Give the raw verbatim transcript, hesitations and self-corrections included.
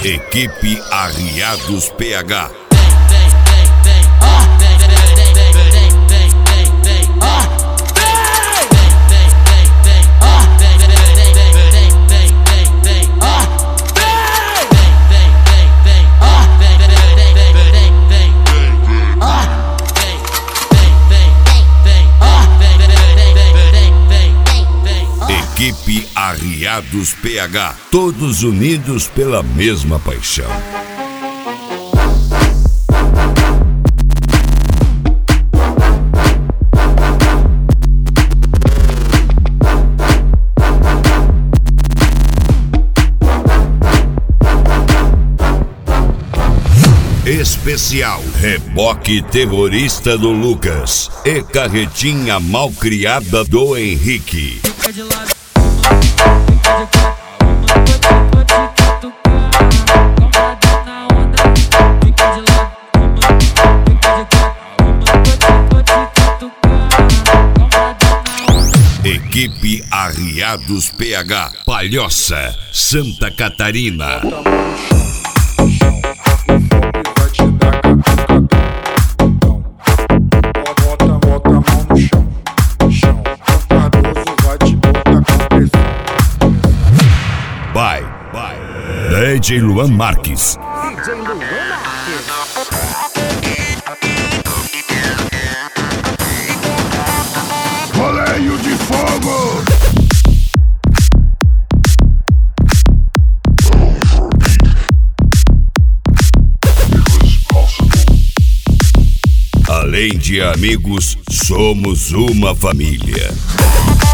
Equipe Arriados P H. Equipe Arriados P H, todos unidos pela mesma paixão. Especial Reboque Terrorista do Lucas e Carretinha Malcriada do Henrique. Equipe Arriados P H, Palhoça, Santa Catarina. Vai, vai. D J Luan Marques. D J Luan Marques. Roleio de fogo. Além de amigos, somos uma família.